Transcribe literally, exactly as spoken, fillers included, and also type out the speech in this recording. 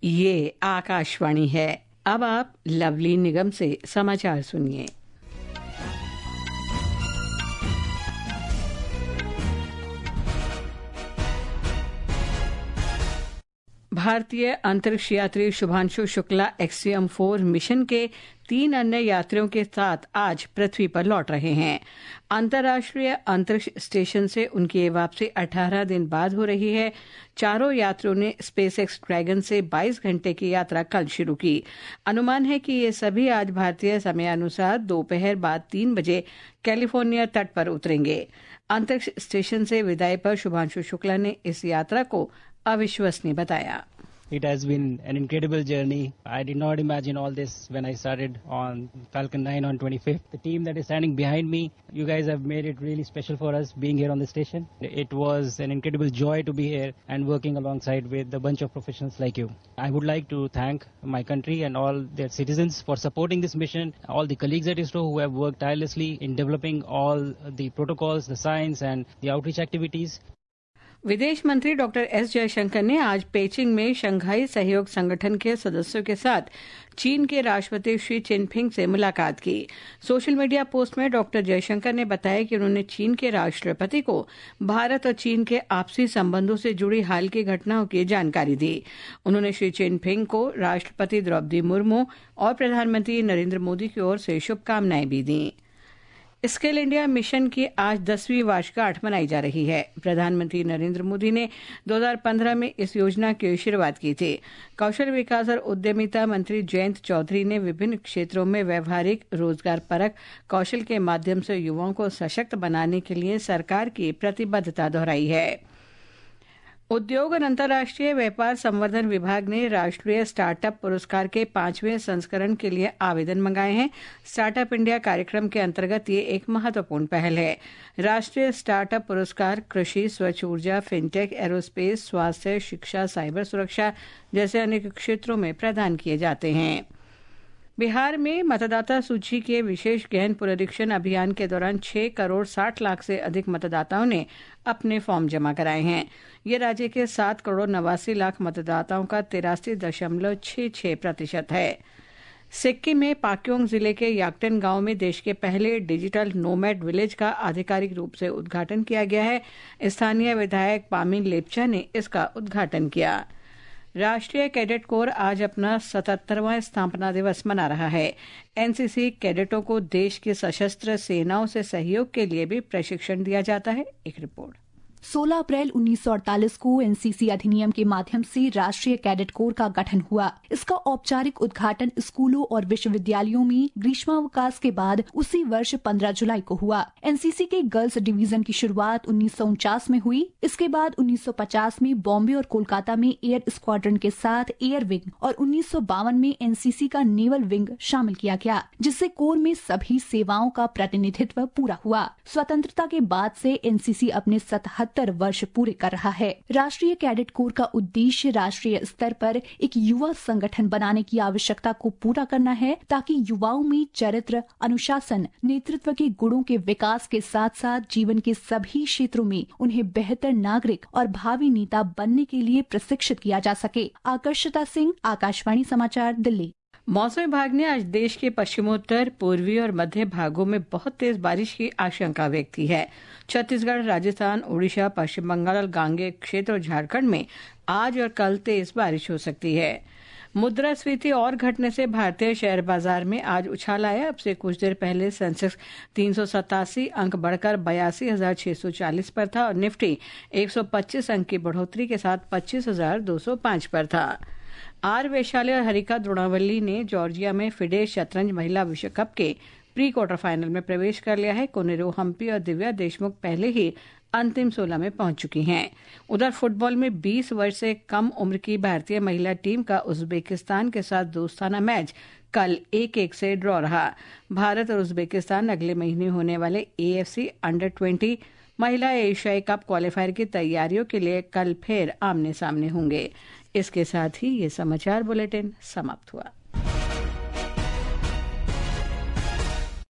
ये आकाशवाणी है। अब आप लवली निगम से समाचार सुनिए। भारतीय अंतरिक्ष यात्री Shubhanshu Shukla Axiom four mission के तीन अन्य यात्रियों के साथ आज पृथ्वी पर लौट रहे हैं। अंतर्राष्ट्रीय अंतरिक्ष स्टेशन से उनकी वापसी अठारह दिन बाद हो रही है। चारों यात्रियों ने स्पेस एक्स ड्रैगन से बाईस घंटे की यात्रा कल शुरू की। अनुमान है कि ये सभी आज भारतीय समयानुसार दोपहर बाद तीन बजे कैलिफोर्निया तट पर उतरेंगे। अंतरिक्ष स्टेशन से विदाई पर शुभांशु शुक्ला ने इस यात्रा को अविश्वसनीय बताया। It has been an incredible journey. I did not imagine all this when I started on Falcon nine on twenty-fifth. The team that is standing behind me, you guys have made it really special for us being here on the station. It was an incredible joy to be here and working alongside with a bunch of professionals like you. I would like to thank my country and all their citizens for supporting this mission, all the colleagues at ISRO who have worked tirelessly in developing all the protocols, the science and the outreach activities. विदेश मंत्री doctor S Jaishankar ने आज पेचिंग में Shanghai सहयोग संगठन के सदस्यों के साथ चीन के राष्ट्रपति शी चिनफिंग से मुलाकात की। सोशल मीडिया पोस्ट में डॉक्टर जयशंकर ने बताया कि उन्होंने चीन के राष्ट्रपति को भारत और चीन के आपसी संबंधों से जुड़ी हाल की घटनाओं की जानकारी दी। उन्होंने शी चिनफिंग को राष्ट्रपति द्रौपदी मुर्मू और प्रधानमंत्री नरेंद्र मोदी की ओर से शुभकामनाएं भी दी। स्किल इंडिया मिशन की आज दसवीं वर्षगांठ मनाई जा रही है। प्रधानमंत्री नरेंद्र मोदी ने दो हज़ार पंद्रह में इस योजना की शुरुआत की थी। कौशल विकास और उद्यमिता मंत्री जयंत चौधरी ने विभिन्न क्षेत्रों में व्यवहारिक रोजगार परक कौशल के माध्यम से युवाओं को सशक्त बनाने के लिए सरकार की प्रतिबद्धता दोहराई है। उद्योग और अंतर्राष्ट्रीय व्यापार संवर्धन विभाग ने राष्ट्रीय स्टार्टअप पुरस्कार के पांचवें संस्करण के लिए आवेदन मंगाए हैं। स्टार्टअप इंडिया कार्यक्रम के अंतर्गत ये एक महत्वपूर्ण पहल है। राष्ट्रीय स्टार्टअप पुरस्कार कृषि, स्वच्छ ऊर्जा, फिनटेक, एरोस्पेस, स्वास्थ्य, शिक्षा, साइबर सुरक्षा जैसे अनेक क्षेत्रों में प्रदान किए जाते हैं। बिहार में मतदाता सूची के विशेष गहन पुनरीक्षण अभियान के दौरान छह करोड़ साठ लाख से अधिक मतदाताओं ने अपने फॉर्म जमा कराए हैं। ये राज्य के सात करोड़ नवासी लाख मतदाताओं का तिरासी दशमलव छह छह प्रतिशत है। सिक्किम में पाक्योंग जिले के याकटेन गांव में देश के पहले डिजिटल नोमैड विलेज का आधिकारिक रूप से उद्घाटन किया गया है। स्थानीय विधायक पामिन लेप्चा ने इसका उद्घाटन किया। राष्ट्रीय कैडेट कोर आज अपना सतहत्तरवां स्थापना दिवस मना रहा है। एनसीसी कैडेटों को देश की सशस्त्र सेनाओं से सहयोग के लिए भी प्रशिक्षण दिया जाता है। एक रिपोर्ट। सोलह अप्रैल उन्नीस सौ अड़तालीस को एनसीसी अधिनियम के माध्यम से राष्ट्रीय कैडेट कोर का गठन हुआ। इसका औपचारिक उद्घाटन स्कूलों और विश्वविद्यालयों में ग्रीष्मावकाश के बाद उसी वर्ष पंद्रह जुलाई को हुआ। एनसीसी के गर्ल्स डिवीजन की शुरुआत उन्नीस सौ उनचास में हुई। इसके बाद उन्नीस सौ पचास में बॉम्बे और कोलकाता में एयर स्क्वाड्रन के साथ एयर विंग और उन्नीस सौ बावन में एनसीसी का नेवल विंग शामिल किया गया, जिससे कोर में सभी सेवाओं का प्रतिनिधित्व पूरा हुआ। स्वतंत्रता के बाद से एनसीसी अपने सतहत्तर वर्ष पूरे कर रहा है। राष्ट्रीय कैडेट कोर का उद्देश्य राष्ट्रीय स्तर पर एक युवा संगठन बनाने की आवश्यकता को पूरा करना है, ताकि युवाओं में चरित्र, अनुशासन, नेतृत्व के गुणों के विकास के साथ साथ जीवन के सभी क्षेत्रों में उन्हें बेहतर नागरिक और भावी नेता बनने के लिए प्रशिक्षित किया जा सके। आकर्षिता सिंह, आकाशवाणी समाचार, दिल्ली। मौसम विभाग ने आज देश के पश्चिमोत्तर, पूर्वी और मध्य भागों में बहुत तेज बारिश की आशंका व्यक्त की है। छत्तीसगढ़, राजस्थान, उड़ीसा, पश्चिम बंगाल और गांगेय क्षेत्र और झारखंड में आज और कल तेज बारिश हो सकती है। मुद्रास्फीति और घटने से भारतीय शेयर बाजार में आज उछाल आया। अब से कुछ देर पहले सेंसेक्स तीन सौ सतासी अंक बढ़कर बयासी हजार छह सौ चालीस पर था और निफ्टी एक सौ पच्चीस अंक की बढ़ोतरी के साथ पच्चीस हजार दो सौ पांच पर था। आर वैशाली और हरिका द्रोणावल्ली ने जॉर्जिया में फिडे शतरंज महिला विश्व कप के प्री क्वार्टर फाइनल में प्रवेश कर लिया है। कोनेरू हम्पी और दिव्या देशमुख पहले ही अंतिम सोलह में पहुंच चुकी हैं। उधर फुटबॉल में बीस वर्ष से कम उम्र की भारतीय महिला टीम का उज्बेकिस्तान के साथ दोस्ताना मैच कल एक एक से ड्रॉ रहा। भारत और उज्बेकिस्तान अगले महीने होने वाले एएफसी अंडर ट्वेंटी महिला एशियाई कप क्वालिफायर की तैयारियों के लिए कल फिर आमने सामने होंगे। इसके साथ ही ये समाचार बुलेटिन समाप्त हुआ।